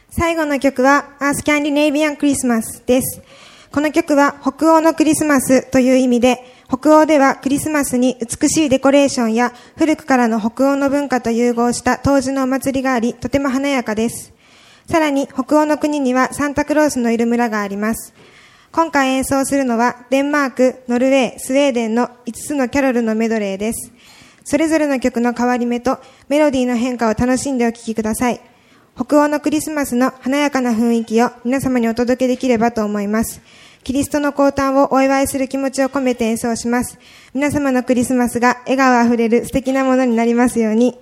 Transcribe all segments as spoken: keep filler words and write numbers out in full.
最後の曲はアースキャンディネイビアンクリスマスです。この曲は北欧のクリスマスという意味で、北欧ではクリスマスに美しいデコレーションや古くからの北欧の文化と融合した当時のお祭りがあり、とても華やかです。さらに北欧の国にはサンタクロースのいる村があります。今回演奏するのはデンマーク、ノルウェー、スウェーデンのいつつのキャロルのメドレーです。それぞれの曲の変わり目とメロディーの変化を楽しんでお聴きください。北欧のクリスマスの華やかな雰囲気を皆様にお届けできればと思います。キリストの降誕をお祝いする気持ちを込めて演奏します。皆様のクリスマスが笑顔あふれる素敵なものになりますように。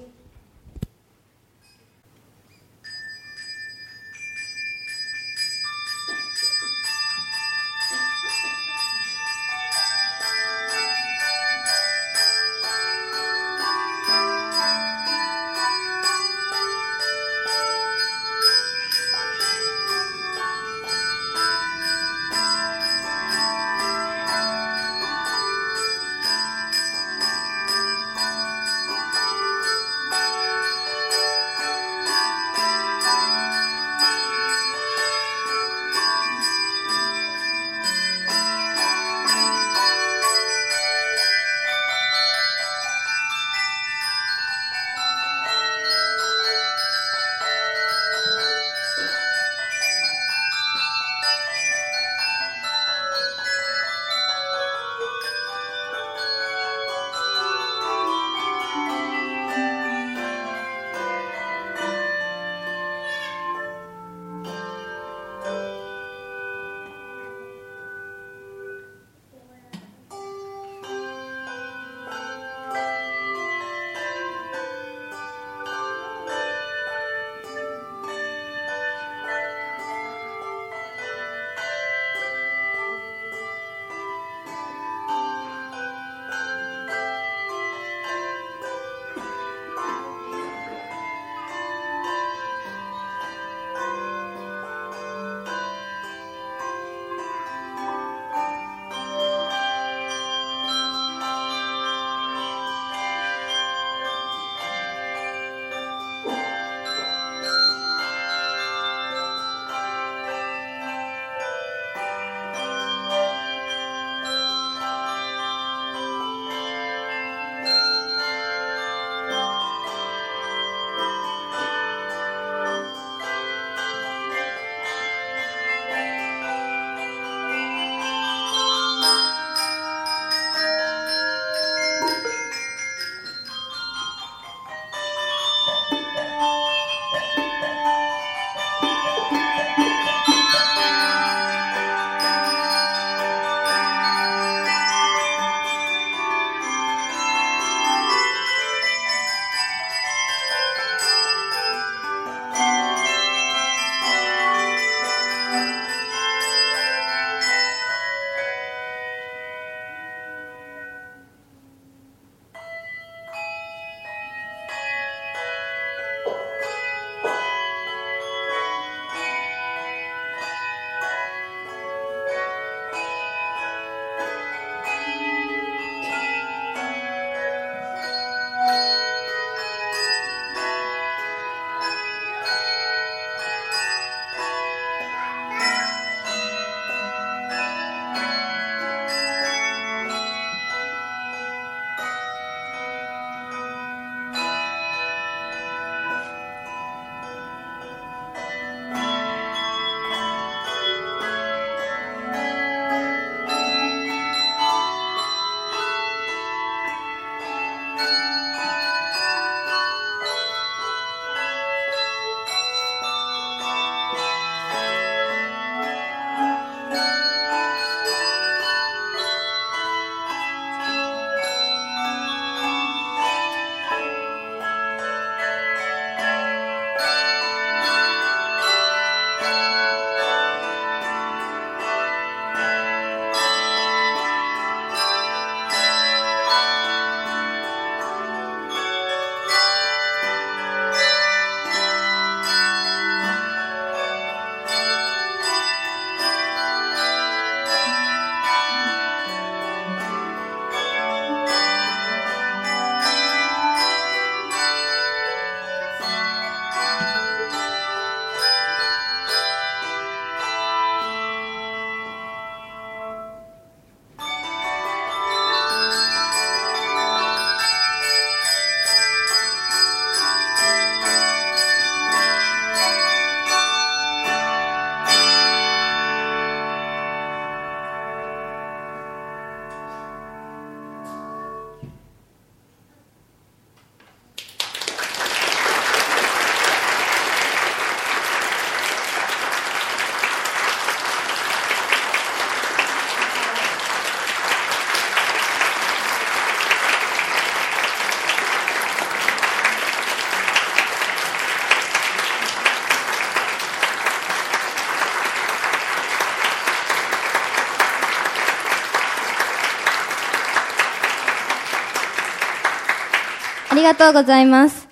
りがとうございます。